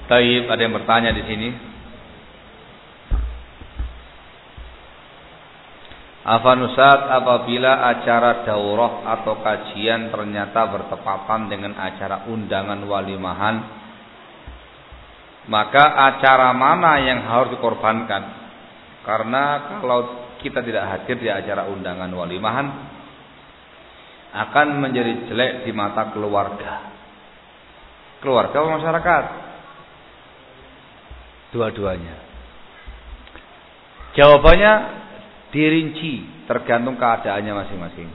Taib, ada yang bertanya di sini. Afan Ustaz, apabila acara daurah atau kajian ternyata bertepatan dengan acara undangan walimahan, maka acara mana yang harus dikorbankan? Karena kalau kita tidak hadir di acara undangan walimahan, akan menjadi jelek di mata keluarga. Keluarga atau masyarakat? Dua-duanya. Jawabannya dirinci, tergantung keadaannya masing-masing.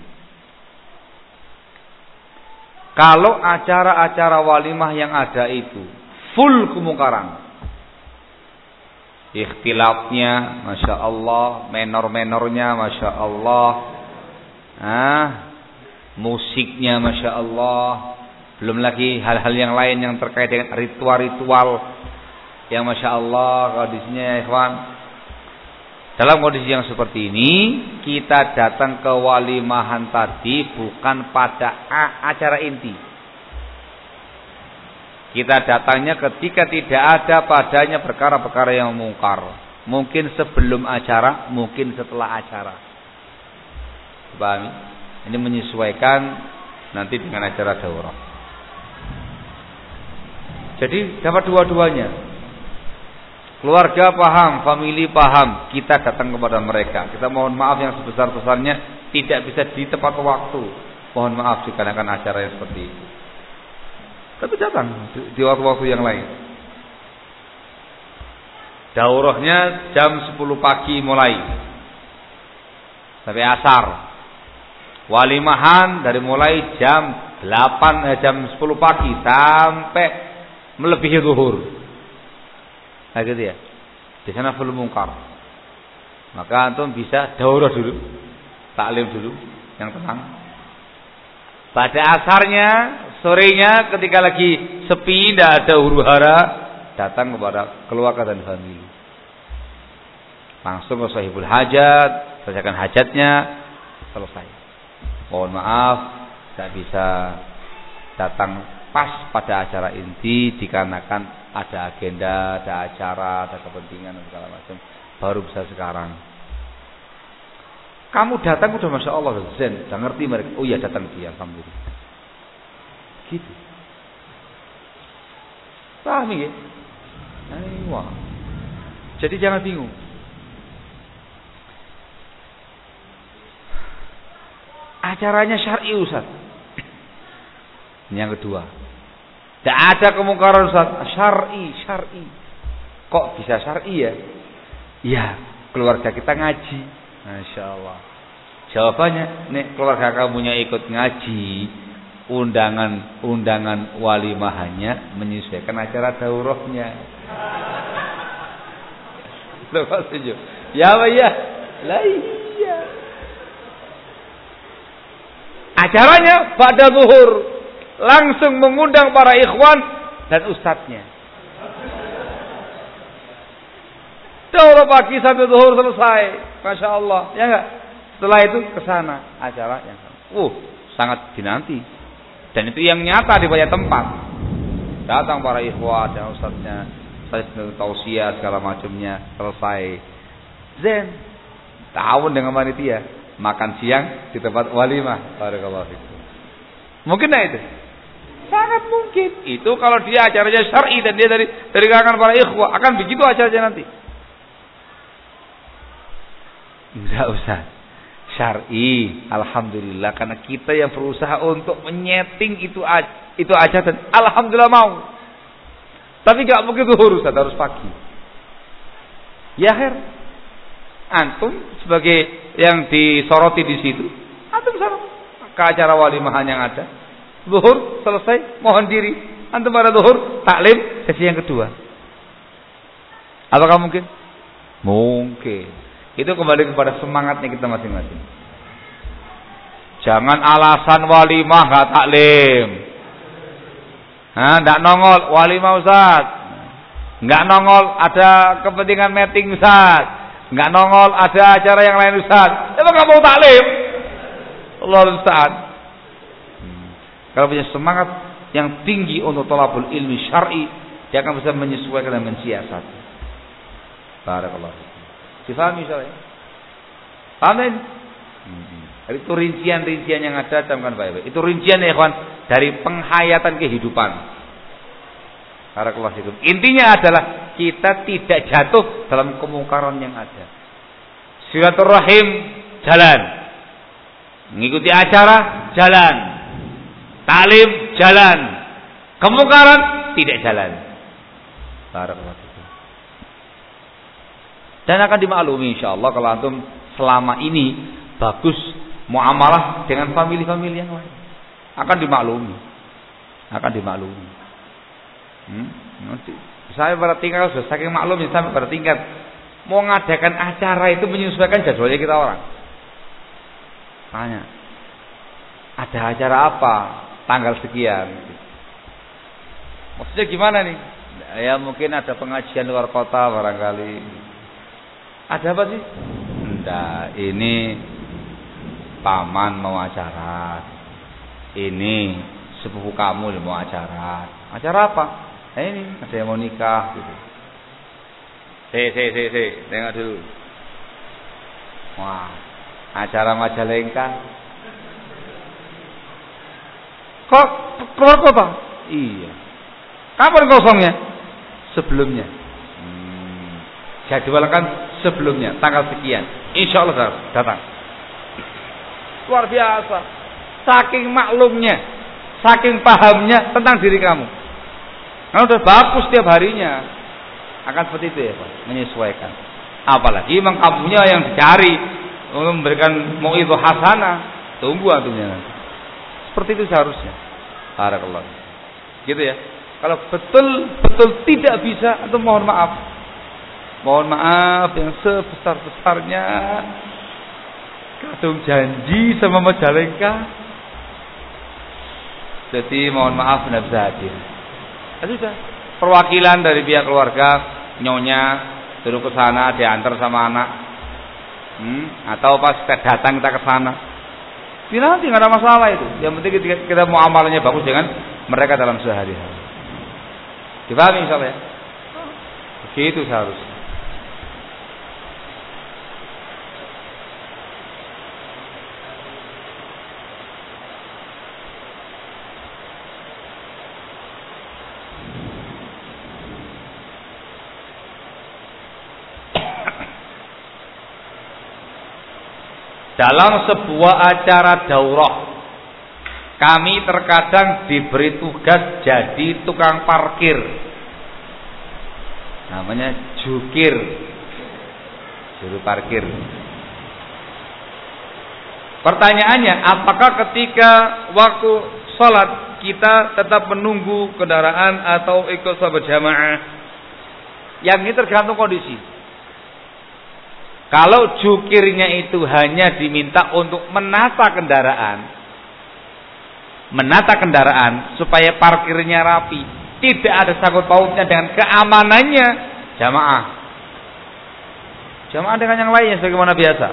Kalau acara-acara walimah yang ada itu full kemungkaran, ikhtilafnya Masya Allah, menor-menornya Masya Allah, musiknya Masya Allah, belum lagi hal-hal yang lain yang terkait dengan ritual-ritual yang Masya Allah kondisinya ya ikhwan. Dalam kondisi yang seperti ini, kita datang ke walimahan tadi bukan pada acara inti. Kita datangnya ketika tidak ada padanya perkara-perkara yang mungkar. Mungkin sebelum acara, mungkin setelah acara. Pahami? Ini menyesuaikan nanti dengan acara daurah. Jadi dapat dua-duanya. Keluarga paham, famili paham, kita datang kepada mereka. Kita mohon maaf yang sebesar-besarnya tidak bisa di tepat waktu. Mohon maaf dikarenakan acara yang seperti itu. Tapi datang di waktu-waktu yang lain. Daurahnya jam 10 pagi mulai sampai asar. Walimahan dari mulai jam 10 pagi sampai melebihi zuhur. Nah gitu ya. Di sana full mungkar. Maka antum bisa daurah dulu, taklim dulu yang tenang. Pada asarnya, sorenya ketika lagi sepi, tidak ada huru-hara, datang kepada keluarga dan famili. Langsung ke sahibul hajat, selesaikan hajatnya, selesai. Mohon maaf, tidak bisa datang pas pada acara inti dikarenakan ada agenda, ada acara, ada kepentingan dan segala macam. Baru bisa sekarang. Kamu datang udah Masya Allah zen, udah ngerti mereka. Oh iya datang dia, alhamdulillah. Gitu. Paham ya? Wah. Jadi jangan bingung. Acaranya syar'i Ustaz. Yang kedua, tidak ada kemungkaran Ustaz. Syar'i. Kok bisa syar'i ya? Ya, keluarga kita ngaji. Masya Allah. Jawabannya, nek keluarga kamunya ikut ngaji, undangan walimahannya menyesuaikan acara daurahnya. Lepas setuju. Ya, ya. Lah iya. Acaranya pada zuhur. Langsung mengundang para ikhwan dan ustadznya. Daurah pagi sampai zuhur selesai. Masya Allah. Ya enggak? Setelah itu ke sana acara yang sangat dinanti. Dan itu yang nyata di banyak tempat. Datang para ikhwan dan ustadznya, saya tausiah segala macamnya, selesai. Zen. Tahun dengan panitia, makan siang di tempat walimah. Barakallahu fikum. Mungkin enggak itu? Sangat mungkin. Itu kalau dia acaranya syar'i dan dia dari kalangan para ikhwah, akan begitu acaranya nanti. Enggak usah. Syar'i, alhamdulillah, karena kita yang berusaha untuk menyeting itu aja dan alhamdulillah mau. Tapi enggak mungkin zuhur, Ustaz, harus pagi. Ya her. Antum sebagai yang disoroti di situ, antum sana ke acara walimahan yang ada. Zuhur selesai, mohon diri. Antum pada zuhur, taklim sesi yang kedua. Apakah mungkin? Mungkin. Itu kembali kepada semangatnya kita masing-masing. Jangan alasan walimah gak taklim. Nggak nongol walimah Ustaz. Nggak nongol ada kepentingan meeting Ustaz. Nggak nongol ada acara yang lain Ustaz. Emang nggak mau taklim? Allah Ustaz. Kalau punya semangat yang tinggi untuk thalabul ilmi syar'i, Dia akan bisa menyesuaikan dan mensiasati. Barakallahu. Difahami soalnya? Paham kan? Itu rincian-rincian yang ada, camkan baik-baik. Itu rincian ya ikhwan dari penghayatan kehidupan. Barakallahu fikum. Intinya adalah kita tidak jatuh dalam kemungkaran yang ada. Silaturahim jalan. Mengikuti acara jalan. Taklim jalan. Kemungkaran tidak jalan. Barakallahu fikum. Dan akan dimaklumi insyaallah kalau antum selama ini bagus muamalah dengan famili-famili yang lain. Akan dimaklumi. Saya pada tingkat sudah saking maklumnya sampai pada tingkat mau ngadakan acara itu menyesuaikan jadwalnya kita orang. Tanya, ada acara apa? Tanggal sekian. Maksudnya gimana nih? Ya mungkin ada pengajian luar kota barangkali. Ada apa sih? Enggak, ini paman mau acara. Ini sepupu kamu mau acara. Acara apa? Nah ini ada yang mau nikah gitu. Tengok dulu. Wah, acara Majalengka. Kok keluar kota? Iya. Kapan kosongnya? Sebelumnya. Jadwalkan sebelumnya, tanggal sekian. Insya Allah datang. Luar biasa. Saking maklumnya, saking pahamnya tentang diri kamu. Kalau sudah bagus setiap harinya, akan seperti itu ya Pak, menyesuaikan. Apalagi memang kamunya yang dicari untuk memberikan mau'izah hasanah, tunggu antumnya nanti. Seperti itu seharusnya. Barakallah. Gitu ya. Kalau betul tidak bisa, atau mohon maaf. Mohon maaf yang sebesar-besarnya kadung janji sama Majalengka. Jadi mohon maaf tidak bisa hadir. Sudah. Perwakilan dari pihak keluarga, nyonya suruh ke sana, diantar sama anak. Atau pas kita datang kita ke sana. Nanti nggak ada masalah itu. Yang penting kita muamalahnya bagus dengan mereka dalam sehari-hari. Dipahami insyaallah ya? Begitu seharusnya. Dalam sebuah acara daurah, kami terkadang diberi tugas jadi tukang parkir. Namanya jukir. Juru parkir. Pertanyaannya, apakah ketika waktu sholat kita tetap menunggu kendaraan atau ikut sholat berjamaah? Yang ini tergantung kondisi. Kalau jukirnya itu hanya diminta untuk menata kendaraan supaya parkirnya rapi, tidak ada sangkut pautnya dengan keamanannya, jamaah dengan yang lainnya sebagaimana biasa.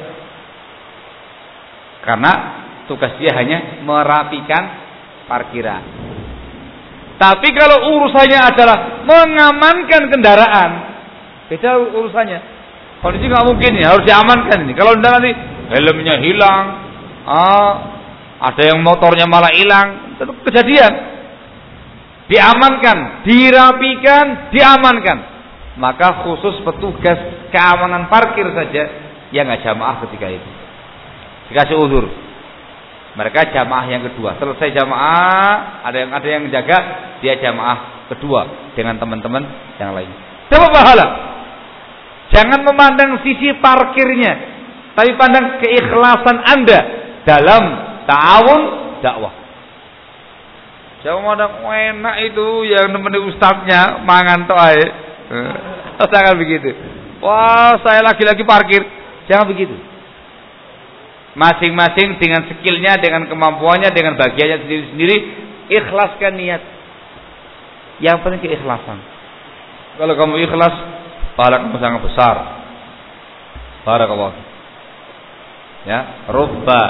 Karena tugas dia hanya merapikan parkiran. Tapi kalau urusannya adalah mengamankan kendaraan, beda urusannya. Kondisi nggak mungkin ya, harus diamankan ini. Kalau tidak nanti helmnya hilang, ada yang motornya malah hilang, itu kejadian. Diamankan, dirapikan, diamankan. Maka khusus petugas keamanan parkir saja yang nggak jamaah ketika itu. Dikasih uzur. Mereka jamaah yang kedua. Selesai jamaah, ada yang jaga, dia jamaah kedua dengan teman-teman yang lain. Dapat pahala. Jangan memandang sisi parkirnya, tapi pandang keikhlasan Anda dalam ta'awun dakwah. Jangan memandang enak itu yang nemenin ustadznya mangan toh ae. Jangan begitu. Wah, saya lagi-lagi parkir. Jangan begitu. Masing-masing dengan skillnya, dengan kemampuannya, dengan bagiannya sendiri-sendiri, ikhlaskan niat. Yang penting keikhlasan. Kalau kamu ikhlas, pahala kamu sangat besar. Barakallahu. Ya, rubba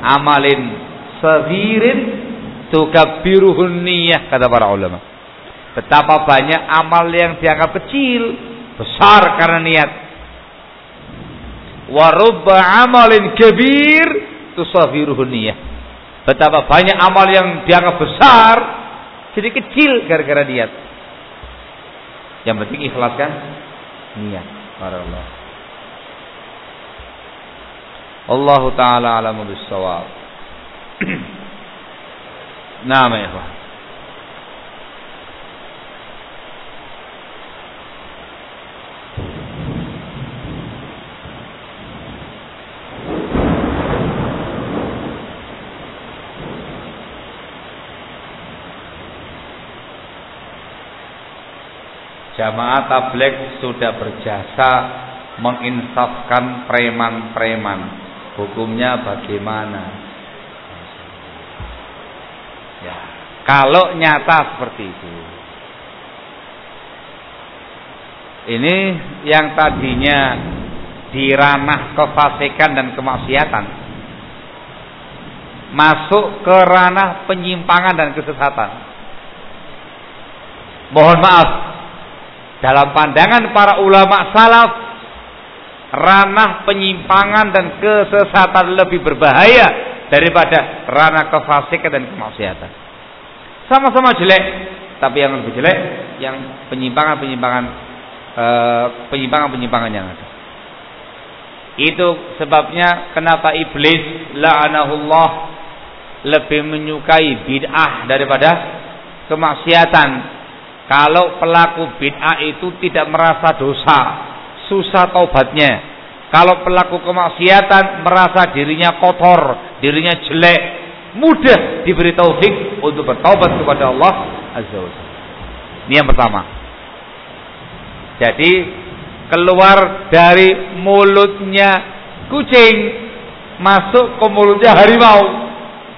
amalin saghirin tukabbiruhun niyyah, kata para ulama. Betapa banyak amal yang dianggap kecil, besar karena niat. Wa rubba amalin kabir tusafiruhu niyah. Betapa banyak amal yang dianggap besar jadi kecil gara-gara niat. Yang penting ikhlaskan niat. Barakallahu. Allah taala alamu bis-shawab. Naam ya ikhwan. Jamaah tabligh sudah berjasa menginsafkan preman-preman. Hukumnya bagaimana? Ya, kalau nyata seperti itu. Ini yang tadinya di ranah kefasikan dan kemaksiatan masuk ke ranah penyimpangan dan kesesatan. Mohon maaf, dalam pandangan para ulama salaf, ranah penyimpangan dan kesesatan lebih berbahaya daripada ranah kefasikan dan kemaksiatan. Sama-sama jelek, tapi yang lebih jelek yang penyimpangan yang ada. Itu sebabnya kenapa iblis la'anahullah lebih menyukai bid'ah daripada kemaksiatan. Kalau pelaku bid'ah itu tidak merasa dosa, susah taubatnya. Kalau pelaku kemaksiatan merasa dirinya kotor, dirinya jelek, mudah diberi taufik untuk bertaubat kepada Allah Azza wa Jalla. Ini yang pertama. Jadi keluar dari mulutnya kucing masuk ke mulutnya harimau.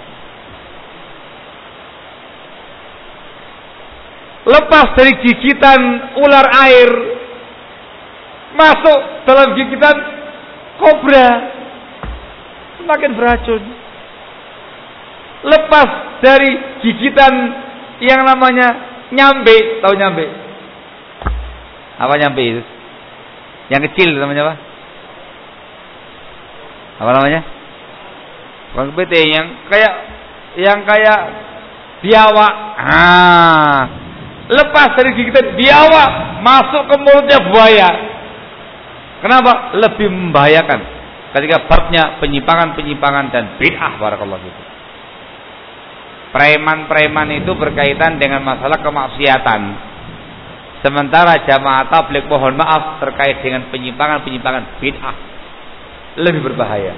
Lepas dari gigitan ular air masuk dalam gigitan kobra, semakin beracun. Lepas dari gigitan yang namanya nyambe, tahu nyambe? Apa nyambe itu? Yang kecil namanya apa? Apa namanya? Bang PT yang kayak biawak. Lepas dari gigitan biawak masuk ke mulutnya buaya. Kenapa? Lebih membahayakan ketika babnya penyimpangan dan bid'ah. Barakallahu fikum. Preman-preman itu berkaitan dengan masalah kemaksiatan. Sementara jamaah tabligh mohon maaf terkait dengan penyimpangan bid'ah lebih berbahaya.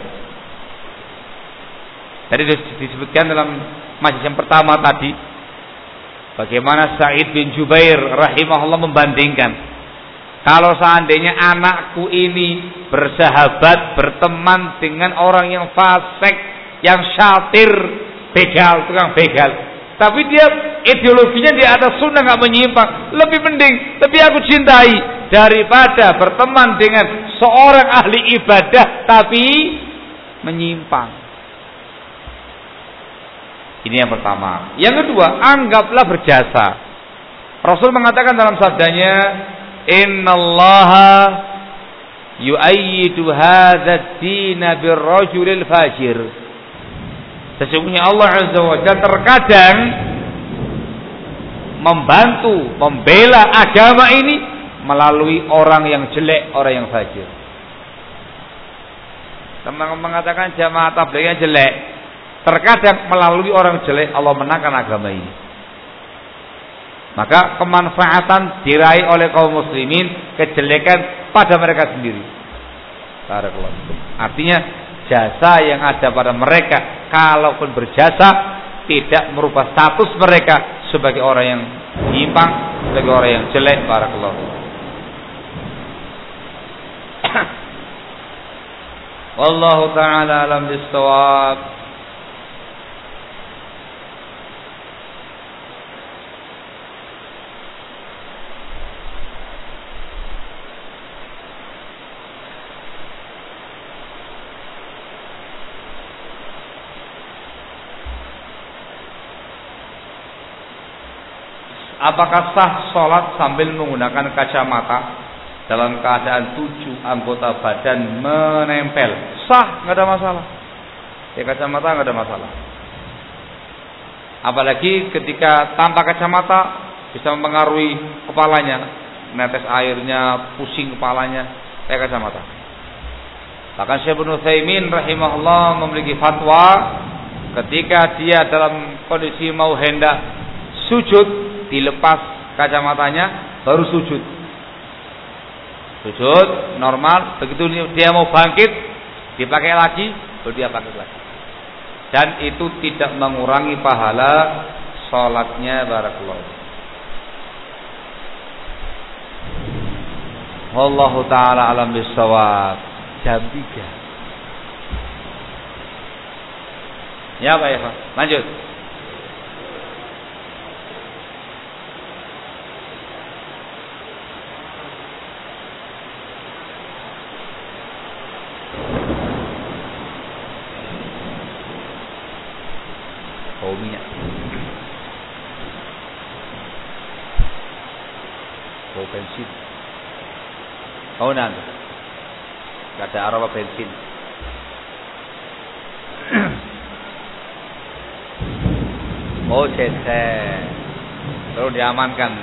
Tadi disebutkan dalam majelis yang pertama tadi bagaimana Sa'id bin Jubair rahimahullah membandingkan, kalau seandainya anakku ini bersahabat, berteman dengan orang yang fasik, yang syatir, begal, tukang begal, tapi dia ideologinya di atas sunnah, nggak menyimpang, lebih mending, lebih aku cintai daripada berteman dengan seorang ahli ibadah tapi menyimpang. Ini yang pertama. Yang kedua, anggaplah berjasa. Rasul mengatakan dalam sabdanya, "Innallaha yu'ayyidu hadzal dina birrajulil fajir." Sesungguhnya Allah Azza wa Jalla terkadang membantu, membela agama ini melalui orang yang jelek, orang yang fajir. Teman mengatakan jamaah tablighnya jelek. Terkadang melalui orang jelek Allah menangkan agama ini. Maka kemanfaatan diraih oleh kaum muslimin, kejelekan pada mereka sendiri. Artinya jasa yang ada pada mereka, kalaupun berjasa, tidak merubah status mereka sebagai orang yang menyimpang, sebagai orang yang jelek. Barakallahu. Wallahu ta'ala alam bis-shawab. apakah sah sholat sambil menggunakan kacamata dalam keadaan 7 anggota badan menempel? Sah, nggak ada masalah. Ya, kacamata nggak ada masalah. Apalagi ketika tanpa kacamata bisa mempengaruhi kepalanya, netes airnya, pusing kepalanya, kayak kacamata. Bahkan Syekh Ibnu Utsaimin rahimahullah memiliki fatwa ketika dia dalam kondisi mau hendak sujud, dilepas kacamatanya baru sujud. Sujud normal, begitu dia mau bangkit dipakai lagi, baru dia bangkit lagi. Dan itu tidak mengurangi pahala salatnya. Barakallahu. Wallahu taala alam bisawab. Jam 3. Ya Pak Eva, lanjut. Oh, minyak. Oh, bensin. Oh, nanti. Gak ada aroma bensin. Oh, cecer. Terus diamankan.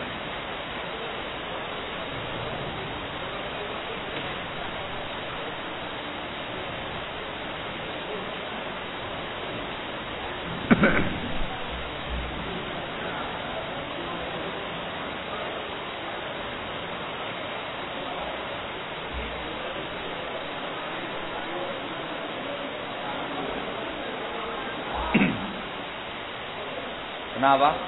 Kenapa?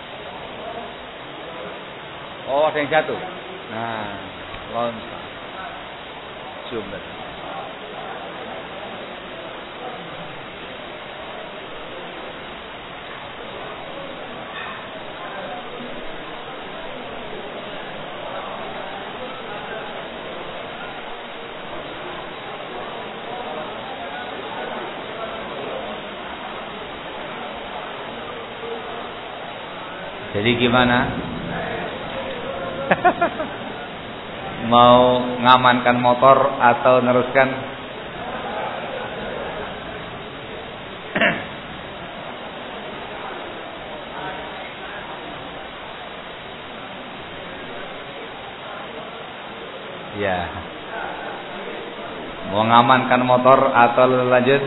Oh, ada yang jatuh. Nah, loncat. Cium tadi. Jadi gimana? Mau ngamankan motor atau neruskan? Ya. Mau ngamankan motor atau lanjut?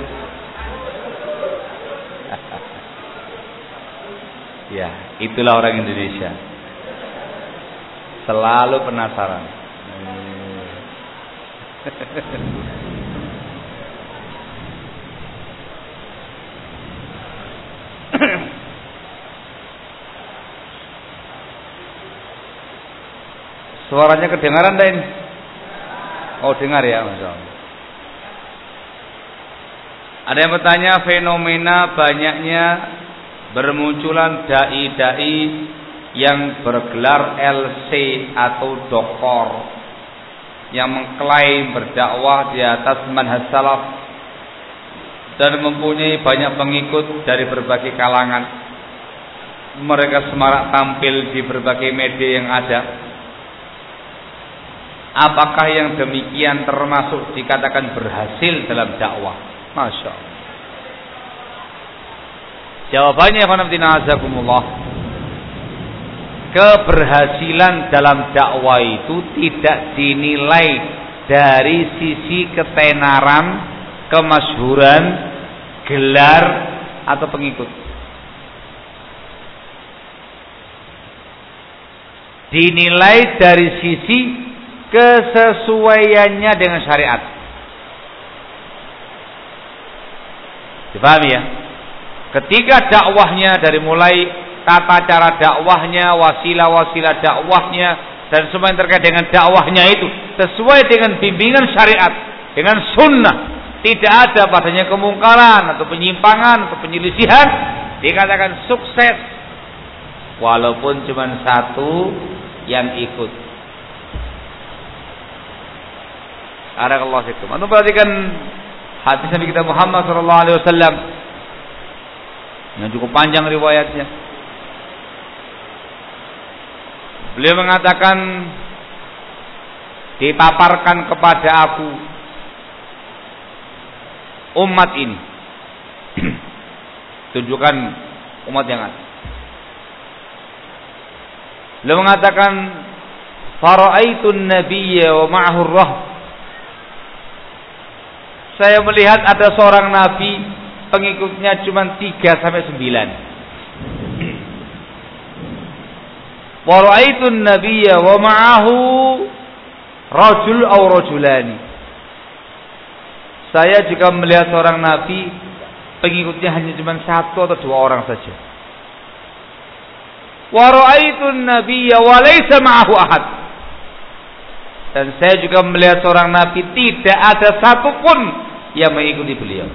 Ya, itulah orang Indonesia. Selalu penasaran. Suaranya kedengaran dah ini? Oh, dengar ya, Masya Allah. Ada yang bertanya, fenomena banyaknya bermunculan dai-dai yang bergelar LC atau doktor yang mengklaim berdakwah di atas manhaj salaf dan mempunyai banyak pengikut dari berbagai kalangan. Mereka semarak tampil di berbagai media yang ada. Apakah yang demikian termasuk dikatakan berhasil dalam dakwah? Masya Allah. Jawabannya, azakumullah, keberhasilan dalam dakwah itu tidak dinilai dari sisi ketenaran, kemasyhuran, gelar atau pengikut. Dinilai dari sisi kesesuaiannya dengan syariat. Dipahami ya? Ketika dakwahnya dari mulai tata cara dakwahnya, wasilah-wasilah dakwahnya, dan semua yang terkait dengan dakwahnya itu sesuai dengan bimbingan syariat, dengan sunnah, tidak ada padanya kemungkaran atau penyimpangan atau penyelisihan, dikatakan sukses walaupun cuma satu yang ikut. Barakallahu fikum. Antum perhatikan hadis Nabi kita Muhammad sallallahu alaihi wasallam yang cukup panjang riwayatnya. Beliau mengatakan, dipaparkan kepada aku umat ini. Tunjukkan umat yang ada. Beliau mengatakan, fara'aitun nabiyya wa ma'ahu ar-rahb. Saya melihat ada seorang nabi, pengikutnya cuma 3 sampai 9. Wa ra'aitun nabiyya wa ma'ahu rajul aw rajulani. Saya juga melihat seorang nabi, pengikutnya hanya cuma 1 atau 2 orang saja. Wa ra'aitun nabiyya wa laysa ma'ahu ahad. Dan saya juga melihat seorang nabi, tidak ada satupun yang mengikuti beliau.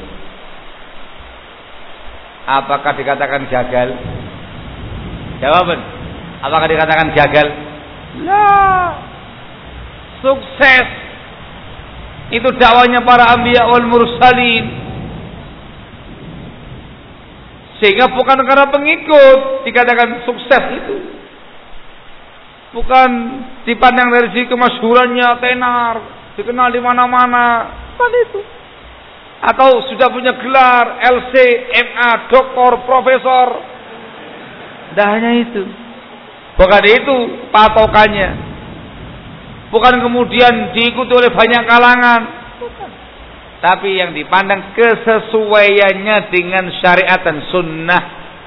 Apakah dikatakan gagal? Jawaban, apakah dikatakan gagal? La. Sukses. Itu dakwanya para anbiya wal mursalin. Sehingga bukan karena pengikut dikatakan sukses itu. Bukan dipandang dari segi kemasyhurannya, tenar, dikenal di mana-mana, bukan itu. Atau sudah punya gelar LC, MA, doktor, profesor. Tidak hanya itu. Bukan itu patokannya. Bukan kemudian diikuti oleh banyak kalangan. Bukan. Tapi yang dipandang kesesuaiannya dengan syariat dan sunnah.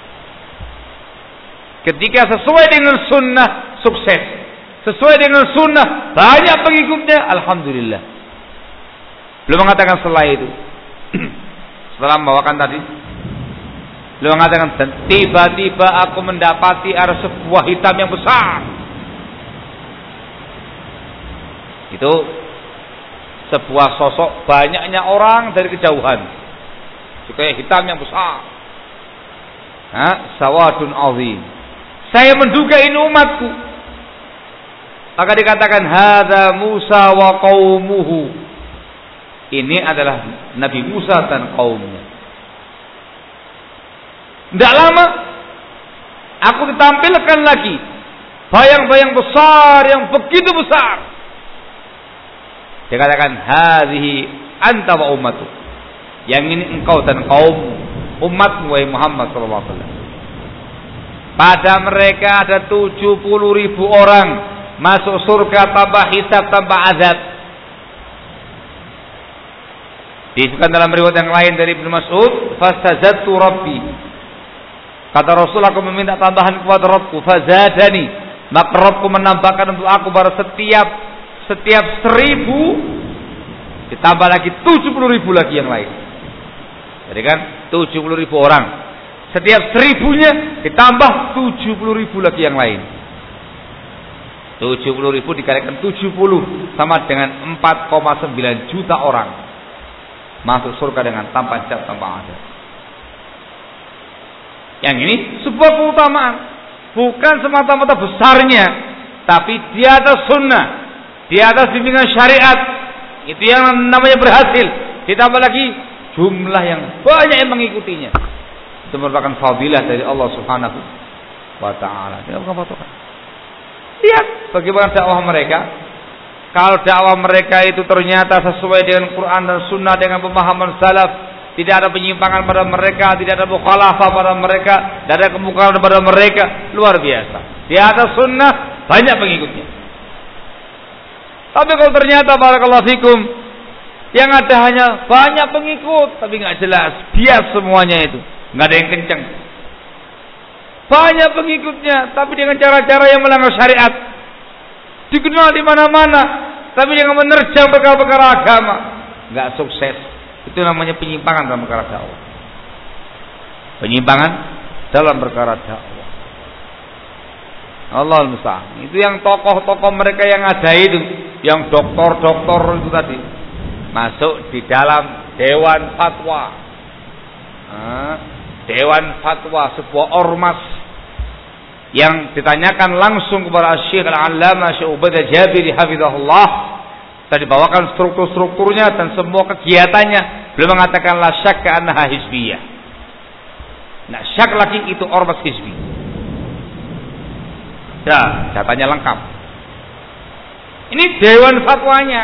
Ketika sesuai dengan sunnah, sukses. Sesuai dengan sunnah, banyak pengikutnya, alhamdulillah. Belum mengatakan setelah itu. Setelah membawakan tadi, belum mengatakan, dan tiba-tiba aku mendapati ada sebuah hitam yang besar. Itu sebuah sosok, banyaknya orang dari kejauhan. Juga hitam yang besar. Sawadun azim. Saya menduga ini umatku. Maka dikatakan hadza Musa wa qaumuhu. Ini adalah Nabi Musa dan kaumnya. Tidak lama aku ditampilkan lagi bayang-bayang besar yang begitu besar. Dikatakan hadhihi anta wa ummatu. Yang ini engkau dan kaum umatmu wahai Muhammad sallallahu alaihi wasallam. Pada mereka ada 70.000 orang masuk surga tanpa hisab, tanpa azab. Disebutkan dalam riwayat yang lain dari Ibnu Mas'ud, fastazadtu rabbi. Kata Rasul, aku meminta tambahan kepada Rabbku, fazadani. Maka Rabbku menambahkan untuk aku pada setiap 1.000 ditambah lagi 70.000 lagi yang lain. Jadi kan 70.000 orang. Setiap 1.000-nya ditambah 70.000 lagi yang lain. 70.000 dikalikan 70 sama dengan 4,9 juta orang masuk surga dengan tanpa hisab, tanpa azab. Yang ini sebuah keutamaan, bukan semata-mata besarnya, tapi di atas sunnah, di atas bimbingan syariat, itu yang namanya berhasil. Ditambah lagi jumlah yang banyak yang mengikutinya. Itu merupakan fadilah dari Allah Subhanahu wa taala. Lihat bagaimana dakwah mereka. Kalau dakwah mereka itu ternyata sesuai dengan Quran dan Sunnah, dengan pemahaman salaf, tidak ada penyimpangan pada mereka, tidak ada mukhalafah pada mereka, tidak ada kemungkaran pada mereka, luar biasa. Di atas sunnah banyak pengikutnya. Tapi kalau ternyata barakallahu fikum yang ada hanya banyak pengikut tapi nggak jelas, bias semuanya itu, nggak ada yang kencang. Banyak pengikutnya tapi dengan cara-cara yang melanggar syariat, dikenal di mana-mana tapi dengan menerjang perkara-perkara agama, nggak sukses. Itu namanya penyimpangan dalam perkara dakwah. Penyimpangan dalam perkara dakwah. Allahul musta'an. Itu yang tokoh-tokoh mereka yang ada itu, yang doktor-doktor itu tadi, masuk di dalam Dewan Fatwa. Dewan Fatwa, sebuah ormas yang ditanyakan langsung kepada Syekh Al-Allamah Syekh Ubadah Jabiri hafizahullah. Tadi bawakan struktur-strukturnya dan semua kegiatannya. Beliau mengatakan la syakka annaha hizbiyah. Nah, syak lagi itu ormas hizbi. Dah, datanya lengkap. Ini dewan fatwanya.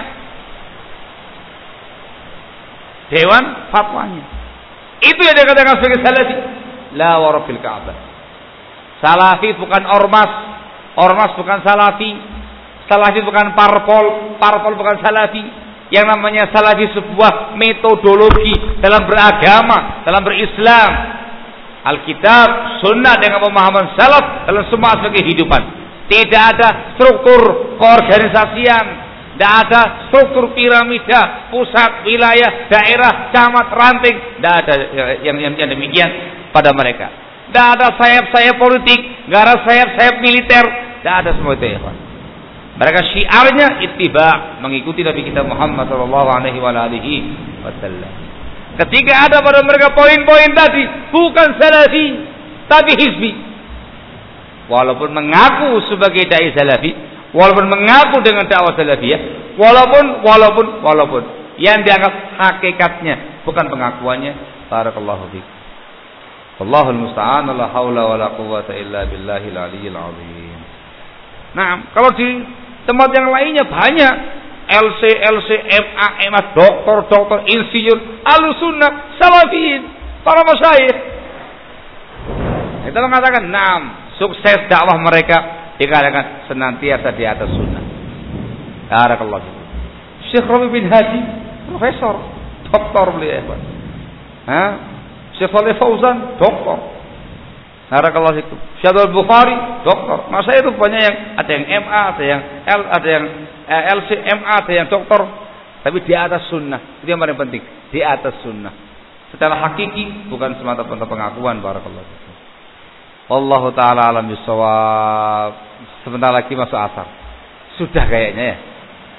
Dewan fatwanya. Itu yang dikatakan sebagai salafi. La wa rabbil Ka'bah. Salafi bukan ormas. Ormas bukan salafi. Salafi bukan parpol. Parpol bukan salafi. Yang namanya salafi sebuah metodologi dalam beragama, dalam berislam. Alkitab, sunnah dengan pemahaman salaf dalam semua aspek kehidupan. Tidak ada struktur keorganisasian, tidak ada struktur piramida, pusat, wilayah, daerah, camat, ranting, tidak ada yang demikian pada mereka. Tidak ada sayap-sayap politik, tidak ada sayap-sayap militer, tidak ada semua itu ya. Mereka syiarnya ittiba, mengikuti Nabi kita Muhammad sallallahu alaihi wasallam. Ketika ada pada mereka poin-poin tadi, bukan salafi, tapi hizbi. Walaupun mengaku sebagai dai salafi, walaupun mengaku dengan dakwah salafiyah, walaupun yang dianggap hakikatnya bukan pengakuannya. Barakallahu fiik. Wallahul musta'an, la haula wala quwwata illa billahil aliyyil azim. Nah, kalau di tempat yang lainnya banyak LC, MA, MA, doktor, insinyur, ahlussunnah, salafiyin, para masyayikh. Kita mengatakan, sukses dakwah mereka dikatakan senantiasa di atas sunnah. Barakallahu fiik. Syekh Rabi bin Hadi, profesor, doktor beliau. Syekh Saleh Fauzan, doktor. Barakallahu fiik. Syekh Al-Bukhari, doktor. Masa itu banyak yang ada yang MA, ada yang L, ada yang LC, MA, ada yang doktor, tapi di atas sunnah. Itu yang paling penting, di atas sunnah. Secara hakiki, bukan semata-mata pengakuan. Barakallahu fiik. Wallahu ta'ala alam bisawab. Sebentar lagi masuk asar. Sudah kayaknya ya.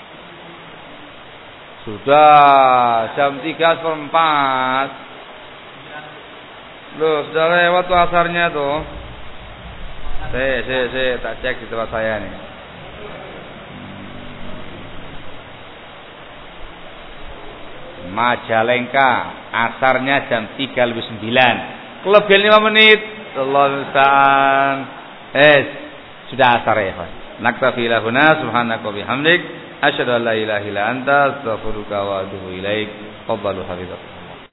Sudah jam 3:04. Loh, sudah lewat tuh asarnya tuh. Saya tak cek di tempat saya nih. Majalengka, asarnya jam 3:09. Kelebihan 5 menit. Allahu musta'an. Sudah asar ya, Pak. Naktafi lahuna subhanaka wa bihamdik asyhadu an la ilaha illa anta astaghfiruka wa atubu ilaik. Fadhalu habibakum.